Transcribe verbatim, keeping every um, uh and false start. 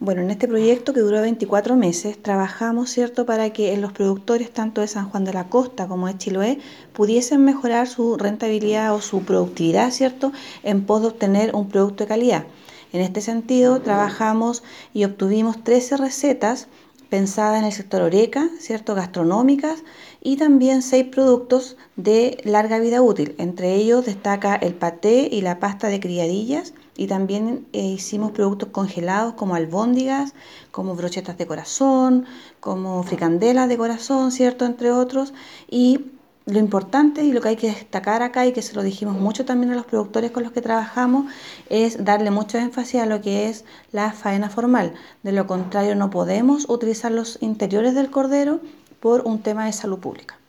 Bueno, en este proyecto que duró veinticuatro meses, trabajamos, ¿cierto?, para que los productores tanto de San Juan de la Costa como de Chiloé pudiesen mejorar su rentabilidad o su productividad, ¿cierto?, en pos de obtener un producto de calidad. En este sentido, trabajamos y obtuvimos trece recetas pensadas en el sector horeca, ¿cierto?, gastronómicas, y también seis productos de larga vida útil. Entre ellos destaca el paté y la pasta de criadillas, y también eh, hicimos productos congelados como albóndigas, como brochetas de corazón, como fricandelas de corazón, ¿cierto?, entre otros. Y lo importante y lo que hay que destacar acá, y que se lo dijimos mucho también a los productores con los que trabajamos, es darle mucho énfasis a lo que es la faena formal. De lo contrario, no podemos utilizar los interiores del cordero por un tema de salud pública.